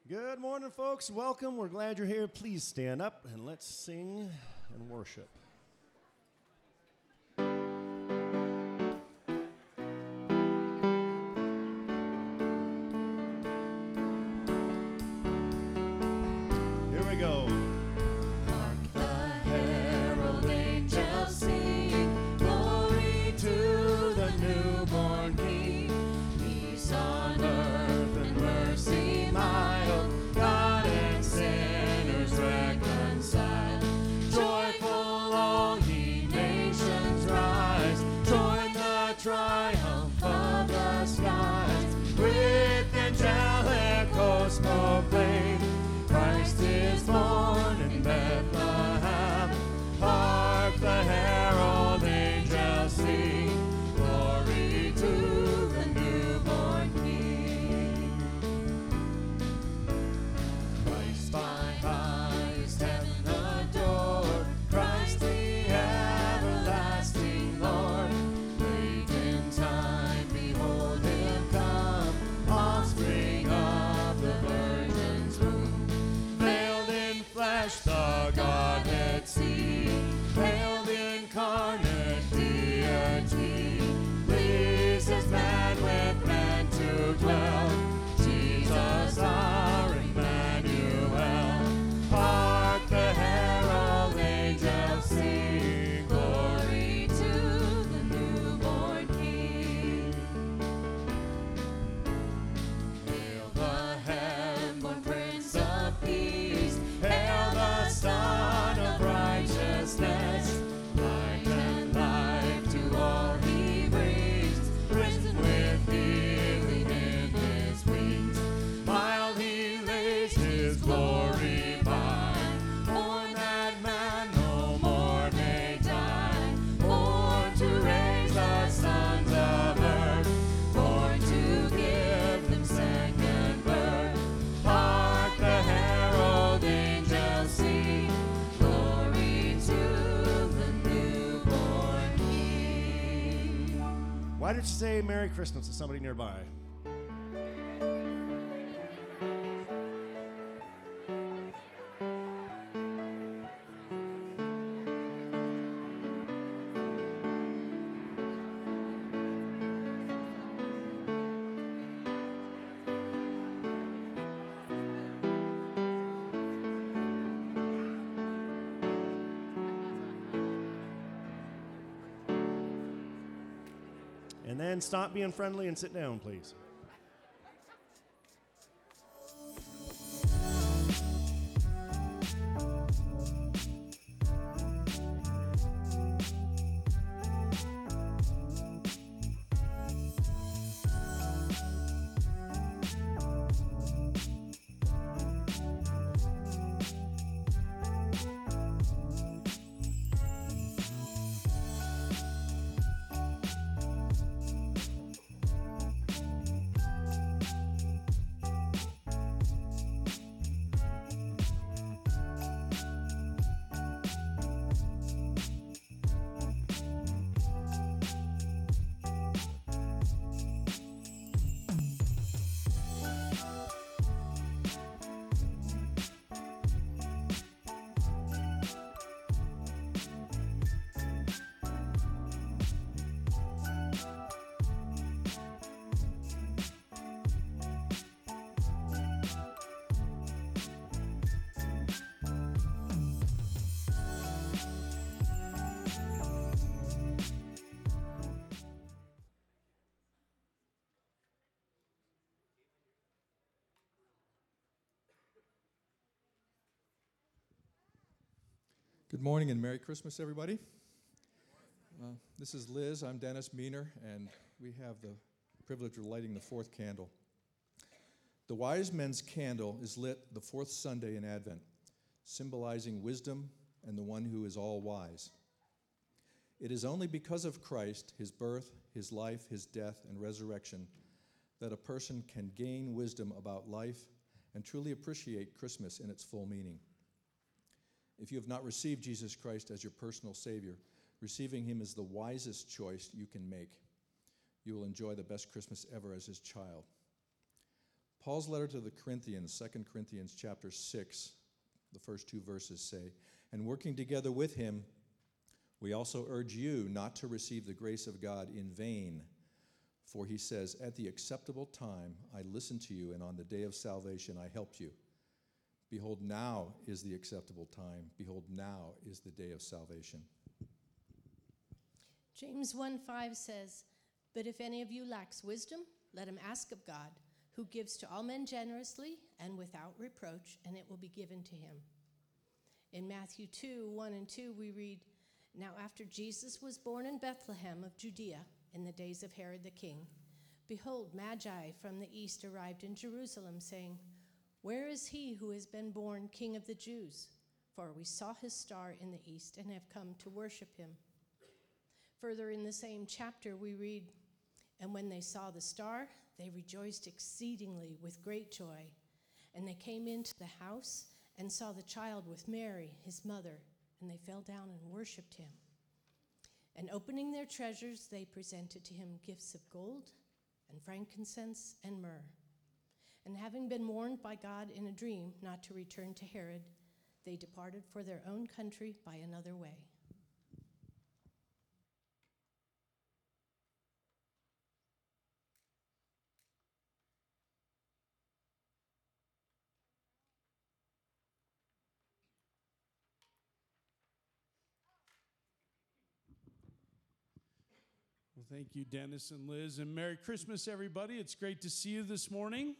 Good morning, folks. Welcome. We're glad you're here. Please stand up and let's sing and worship. Here we go. Hark the herald angels sing, glory to the newborn King. Peace on earth and mercy mild, God and sinners reconciled. Joyful all ye nations rise, join the triumph of the skies. With angelic hosts proclaim, Christ is born in Bethlehem. Hark the herald angels sing, glory to the newborn King. Christ by highest heaven adored, Christ the everlasting Lord. Late in time, behold him come, offspring of the Virgin's womb. Veiled in flesh, the Godhead see, veiled incarnate deity. Pleases man with man to dwell, Jesus our Emmanuel. Hark the herald angels sing, glory to the newborn King. Hail the heaven-born Prince of Peace, hail the Son of Righteousness. Light and life to all he brings, risen with healing in his wings. While he lays his glory by, born that man no more may die. Born to raise the sons of earth, born to give them second birth. Hark the herald angels sing, glory to the newborn King. Why don't you say Merry Christmas to somebody nearby? And then stop being friendly and sit down, please. Good morning and Merry Christmas, everybody. This is Liz. I'm Dennis Meaner, and we have the privilege of lighting the fourth candle. The wise men's candle is lit the fourth Sunday in Advent, symbolizing wisdom and the one who is all wise. It is only because of Christ, his birth, his life, his death, and resurrection, that a person can gain wisdom about life and truly appreciate Christmas in its full meaning. If you have not received Jesus Christ as your personal Savior, receiving him is the wisest choice you can make. You will enjoy the best Christmas ever as his child. Paul's letter to the Corinthians, 2 Corinthians chapter 6, the first 2 verses say, "And working together with him, we also urge you not to receive the grace of God in vain. For he says, at the acceptable time I listened to you, and on the day of salvation I helped you. Behold, now is the acceptable time. Behold, now is the day of salvation." James 1:5 says, "But if any of you lacks wisdom, let him ask of God, who gives to all men generously and without reproach, and it will be given to him." In Matthew 2:1-2, we read, "Now after Jesus was born in Bethlehem of Judea in the days of Herod the king, behold, Magi from the east arrived in Jerusalem, saying, 'Where is he who has been born King of the Jews? For we saw his star in the east and have come to worship him.'" Further in the same chapter, we read, "And when they saw the star, they rejoiced exceedingly with great joy. And they came into the house and saw the child with Mary, his mother, and they fell down and worshipped him. And opening their treasures, they presented to him gifts of gold and frankincense and myrrh. And having been warned by God in a dream not to return to Herod, they departed for their own country by another way." Well, thank you, Dennis and Liz, and Merry Christmas, everybody. It's great to see you this morning.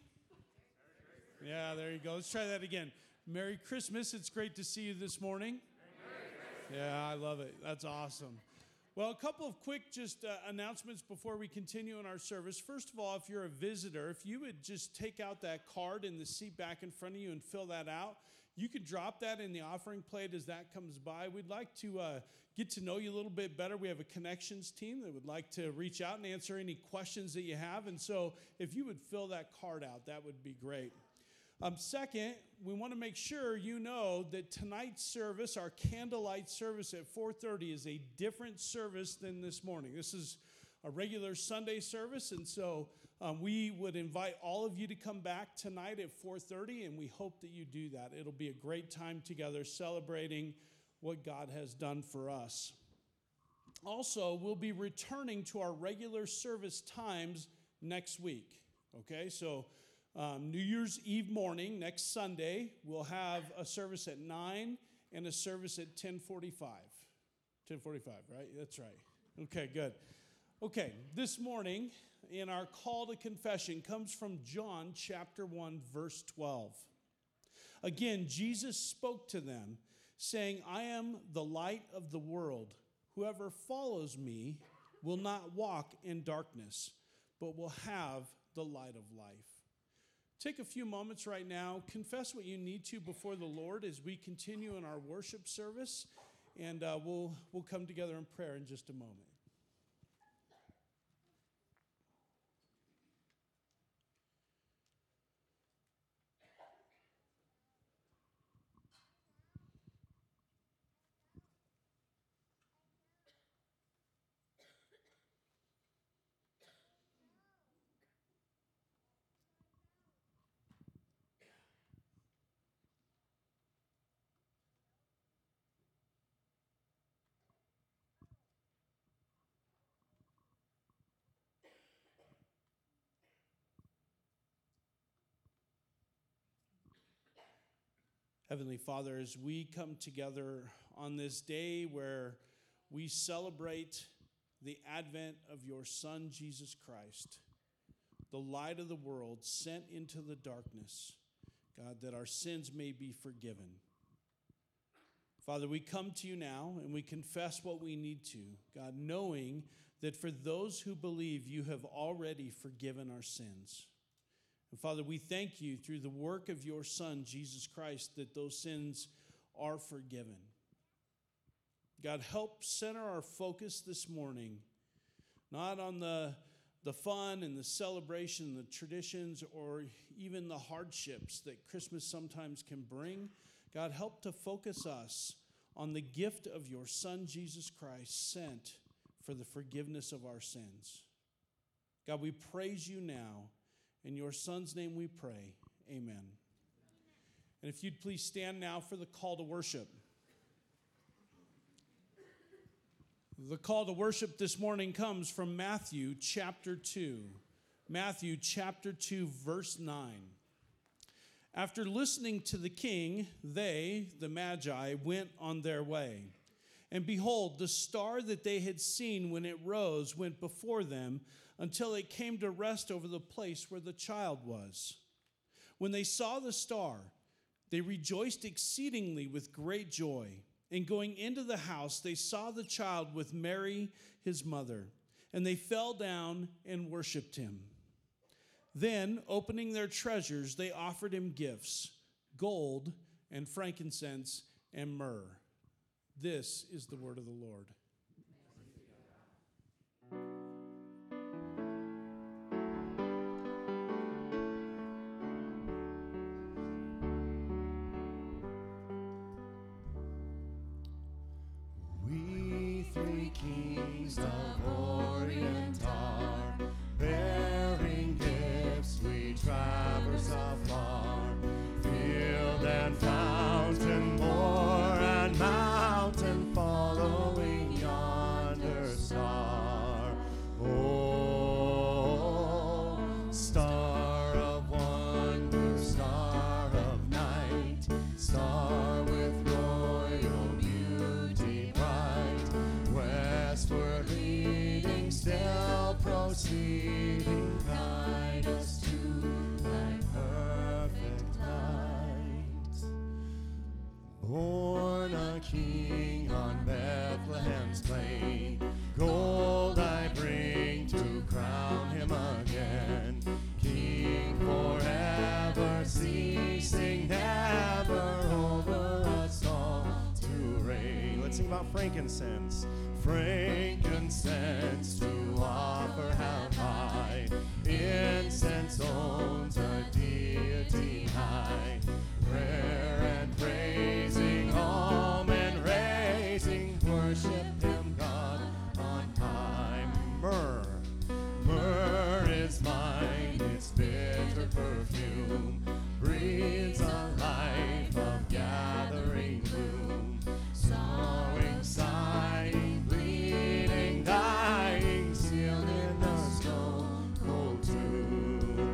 Yeah, there you go. Let's try that again. Merry Christmas. It's great to see you this morning. Yeah, I love it. That's awesome. Well, a couple of quick just announcements before we continue in our service. First of all, if you're a visitor, if you would just take out that card in the seat back in front of you and fill that out, you can drop that in the offering plate as that comes by. We'd like to get to know you a little bit better. We have a connections team that would like to reach out and answer any questions that you have. And so if you would fill that card out, that would be great. Second, we want to make sure you know that tonight's service, our candlelight service at 4:30, is a different service than this morning. This is a regular Sunday service, and so we would invite all of you to come back tonight at 4:30, and we hope that you do that. It'll be a great time together celebrating what God has done for us. Also, we'll be returning to our regular service times next week, okay? So New Year's Eve morning, next Sunday, we'll have a service at 9 and a service at 10:45. 10:45, right? That's right. Okay, good. Okay, this morning, in our call to confession, comes from John chapter 1, verse 12. Again, Jesus spoke to them, saying, "I am the light of the world. Whoever follows me will not walk in darkness, but will have the light of life." Take a few moments right now, confess what you need to before the Lord as we continue in our worship service, and we'll come together in prayer in just a moment. Heavenly Father, as we come together on this day where we celebrate the advent of your Son, Jesus Christ, the light of the world sent into the darkness, God, that our sins may be forgiven. Father, we come to you now and we confess what we need to, God, knowing that for those who believe, you have already forgiven our sins. And Father, we thank you through the work of your Son, Jesus Christ, that those sins are forgiven. God, help center our focus this morning, not on the fun and the celebration, the traditions, or even the hardships that Christmas sometimes can bring. God, help to focus us on the gift of your Son, Jesus Christ, sent for the forgiveness of our sins. God, we praise you now. In your Son's name we pray. Amen. And if you'd please stand now for the call to worship. The call to worship this morning comes from Matthew chapter 2. Matthew chapter 2, verse 9. After listening to the king, they, the Magi, went on their way. And behold, the star that they had seen when it rose went before them until it came to rest over the place where the child was. When they saw the star, they rejoiced exceedingly with great joy. And going into the house, they saw the child with Mary, his mother, and they fell down and worshiped him. Then, opening their treasures, they offered him gifts, gold and frankincense and myrrh. This is the word of the Lord. We three kings of Orient are bearing gifts, we traverse afar, field and fountain, moor and mountain, following yonder star. Oh, star of wonder, star of night, star with royal beauty bright, westward leading, still proceeding, guide us to thy perfect light. Born a king on Bethlehem's plain, gold I bring to crown him again, king forever, ceasing never over us all to reign. Let's sing about frankincense. Frankincense to offer held high, incense owns a deity high, prayer and praising, all men raising, worship him God on high. Myrrh, myrrh is mine, its bitter perfume breathes a life of gathering gloom, sowing, sighing, bleeding, dying, sealed in the stone cold tomb.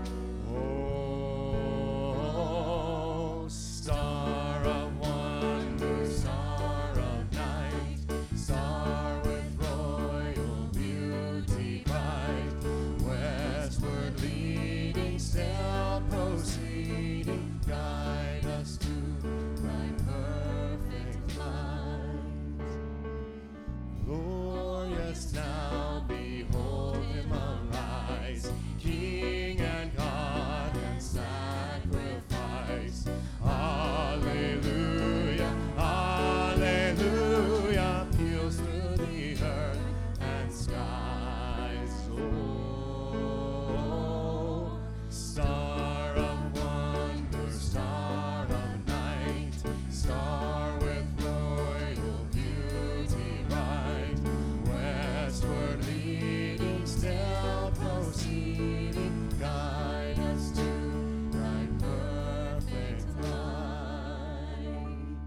Oh, star of wonder, star of night, star with royal beauty bright, westward leading, still proceeding, guide us to thy perfect light. Glorious now, behold him arise, King and God and sacrifice. Alleluia, alleluia, peals through the earth and skies. Oh, star of wonder, star of night, star with royal beauty bright, westward leading, still proceeding, guide us to thy perfect light.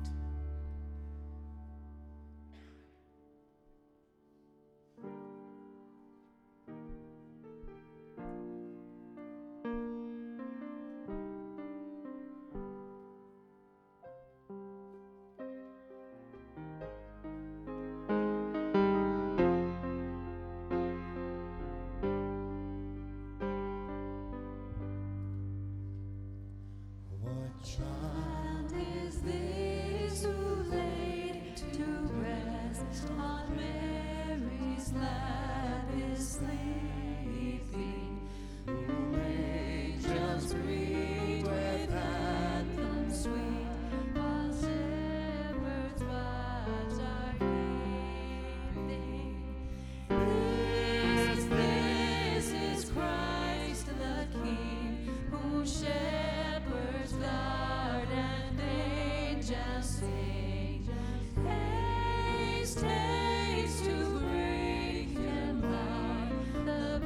What child Is this who laid to rest on Mary's lap is sleeping, whom angels greet with anthems sweet, while shepherds watch are keeping? This is Christ the King, whom shepherds guard and angels sing. Haste, haste to bring him light, the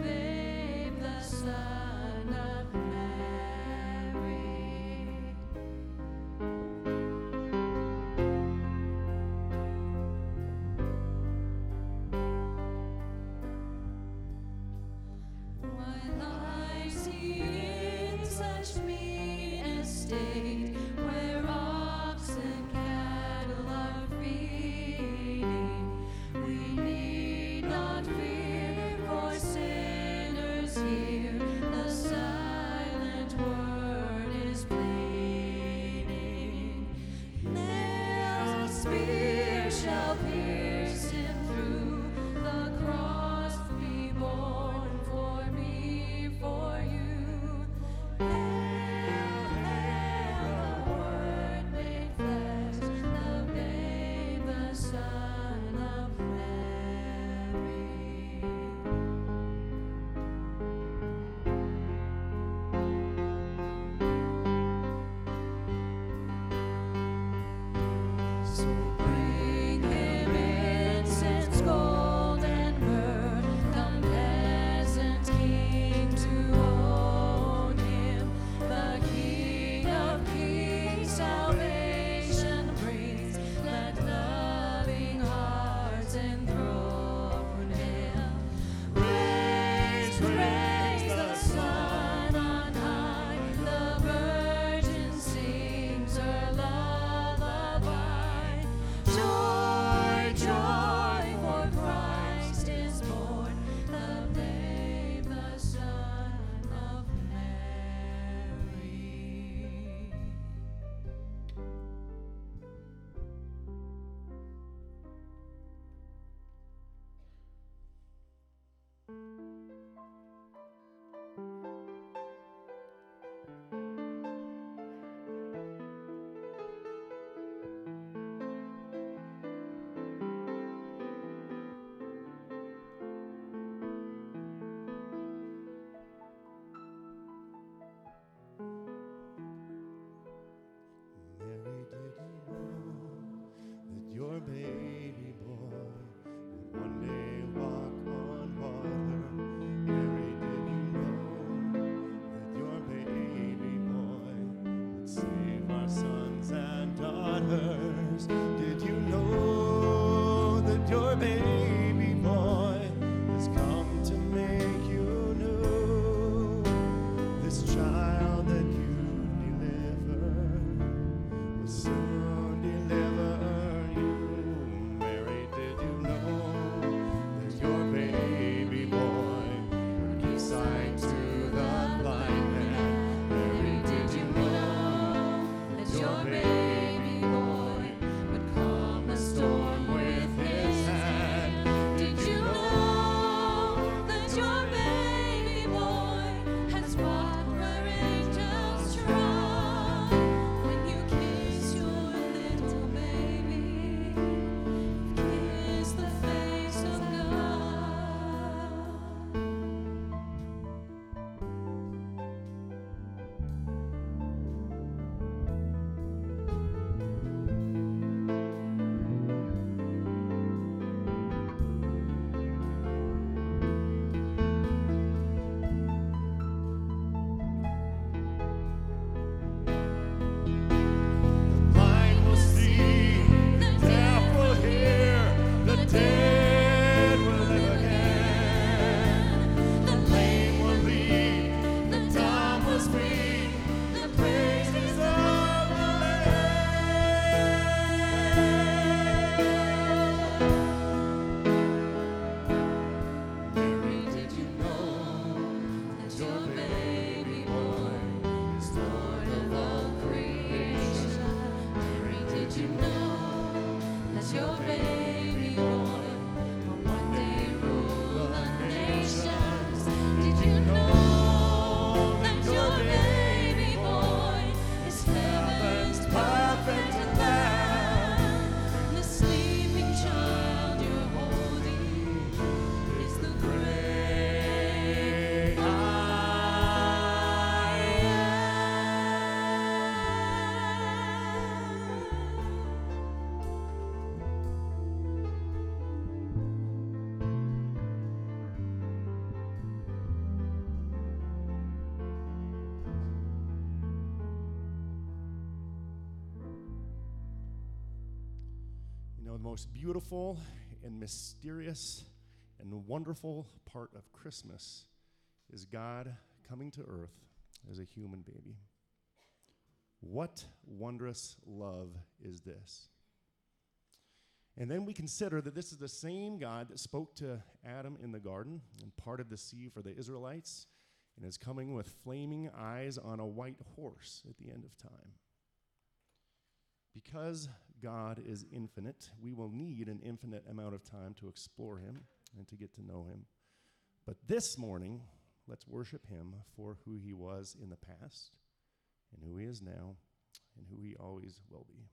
most beautiful and mysterious and wonderful part of Christmas is God coming to earth as a human baby. What wondrous love is this? And then we consider that this is the same God that spoke to Adam in the garden and parted the sea for the Israelites and is coming with flaming eyes on a white horse at the end of time. Because God is infinite, we will need an infinite amount of time to explore him and to get to know him. But this morning, let's worship him for who he was in the past and who he is now and who he always will be.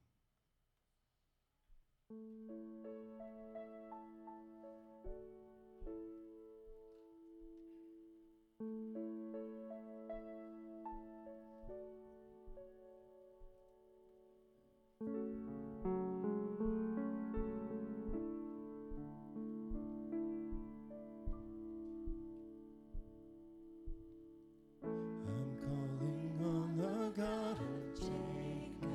I'm calling on the God of Jacob,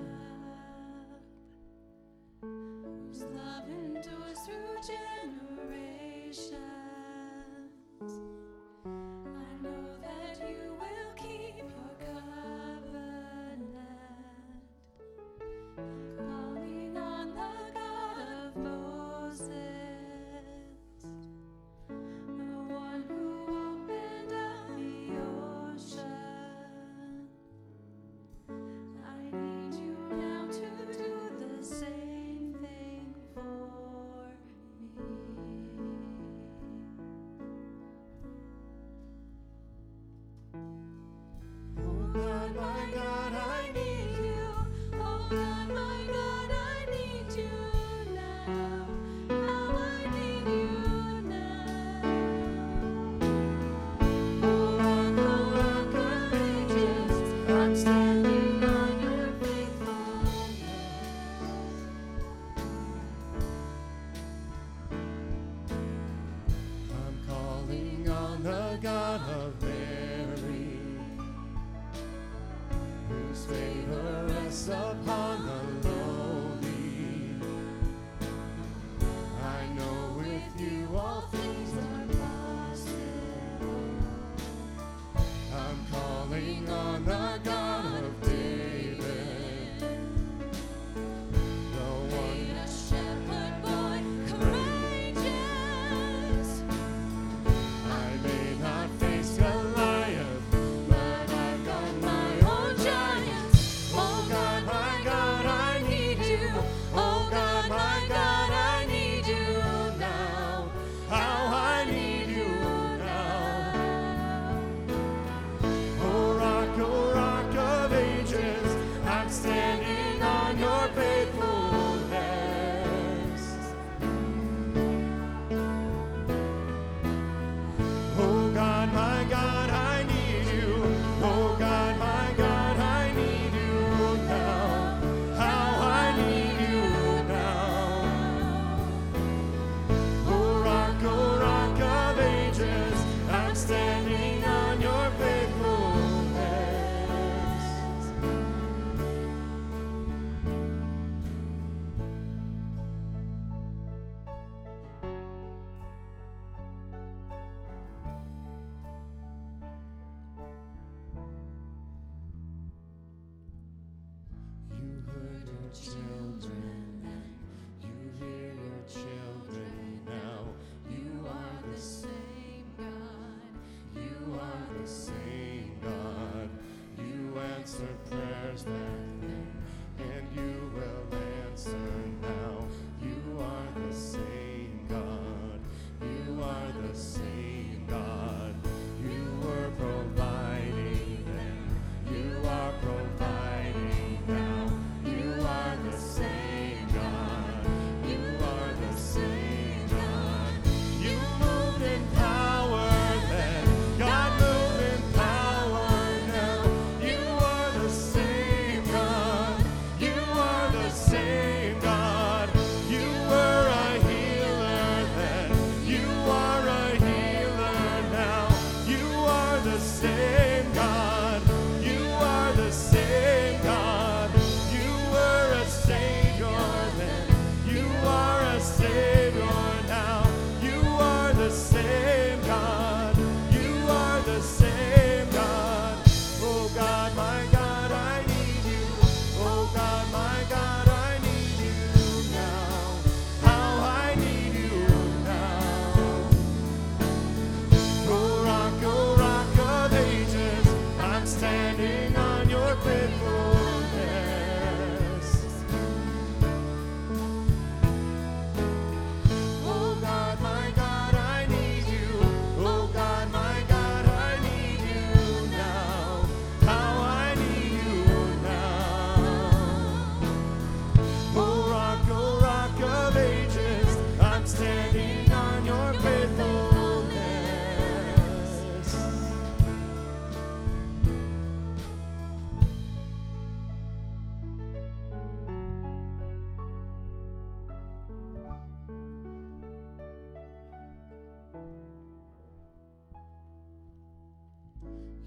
whose love endures through generations. I know that you will keep your covenant. I'm calling on the God of Moses, the one who opened up the ocean. I need you now to do the same thing for me.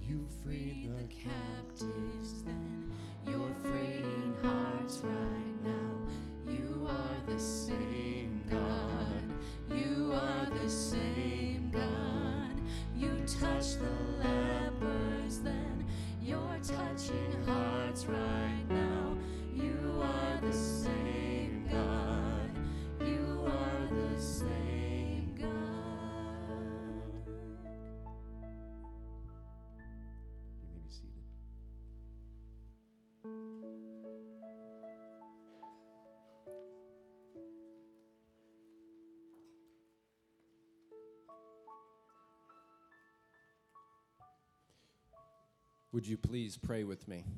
You freed the captives then. You're freeing hearts right now. You are the same God. You are the same God. You touched the lepers then. You're touching hearts right now. You are the same God. You are the same God. You may be seated. Would you please pray with me?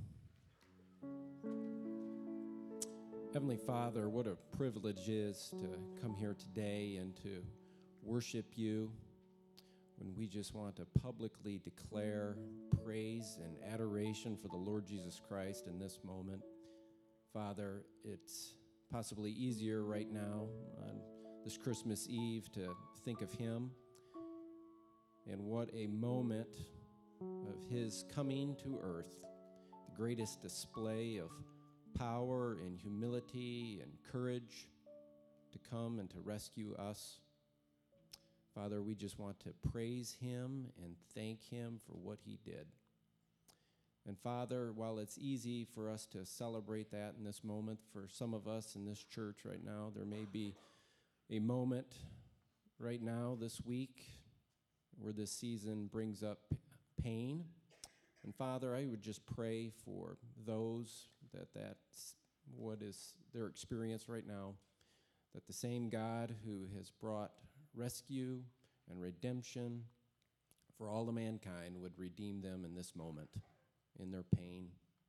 Heavenly Father, what a privilege it is to come here today and to worship you when we just want to publicly declare praise and adoration for the Lord Jesus Christ in this moment. Father, it's possibly easier right now on this Christmas Eve to think of him and what a moment of his coming to earth, the greatest display of power and humility and courage to come and to rescue us. Father, we just want to praise him and thank him for what he did. And Father, while it's easy for us to celebrate that in this moment, for some of us in this church right now, there may be a moment right now this week where this season brings up pain. And Father, I would just pray for those that's what is their experience right now, that the same God who has brought rescue and redemption for all of mankind would redeem them in this moment, in their pain.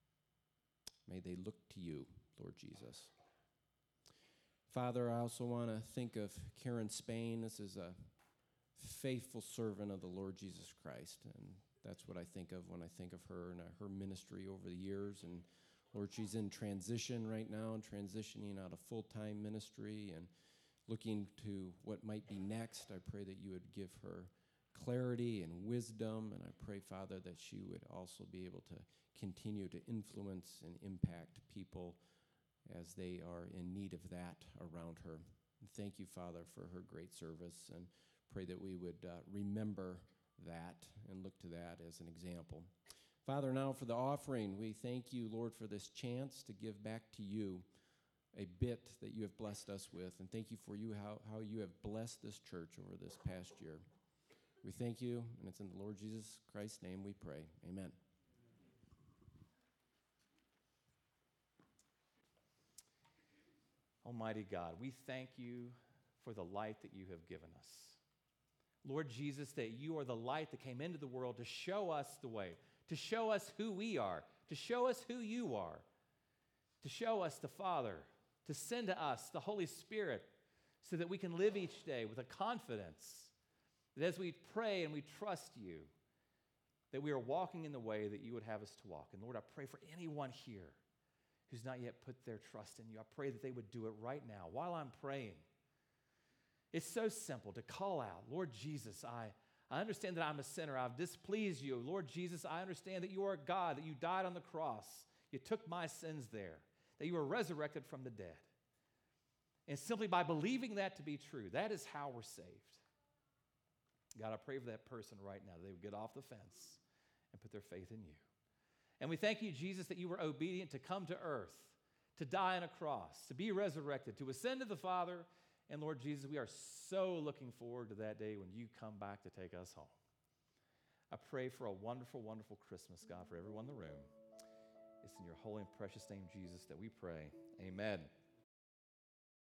May they look to you, Lord Jesus. Father, I also want to think of Karen Spain. This is a faithful servant of the Lord Jesus Christ, and that's what I think of when I think of her and her ministry over the years. And Lord, she's in transition right now and transitioning out of full-time ministry and looking to what might be next. I pray that you would give her clarity and wisdom, and I pray, Father, that she would also be able to continue to influence and impact people as they are in need of that around her. And thank you, Father, for her great service, and pray that we would remember that and look to that as an example. Father, now for the offering, we thank you, Lord, for this chance to give back to you a bit that you have blessed us with. And thank you for how you have blessed this church over this past year. We thank you, and it's in the Lord Jesus Christ's name we pray. Amen. Almighty God, we thank you for the light that you have given us. Lord Jesus, that you are the light that came into the world to show us the way, to show us who we are, to show us who you are, to show us the Father, to send to us the Holy Spirit so that we can live each day with a confidence that as we pray and we trust you, that we are walking in the way that you would have us to walk. And Lord, I pray for anyone here who's not yet put their trust in you. I pray that they would do it right now while I'm praying. It's so simple to call out, Lord Jesus, I understand that I'm a sinner. I've displeased you. Lord Jesus, I understand that you are God, that you died on the cross. You took my sins there, that you were resurrected from the dead. And simply by believing that to be true, that is how we're saved. God, I pray for that person right now, that they would get off the fence and put their faith in you. And we thank you, Jesus, that you were obedient to come to earth, to die on a cross, to be resurrected, to ascend to the Father. And Lord Jesus, we are so looking forward to that day when you come back to take us home. I pray for a wonderful, wonderful Christmas, God, for everyone in the room. It's in your holy and precious name, Jesus, that we pray. Amen.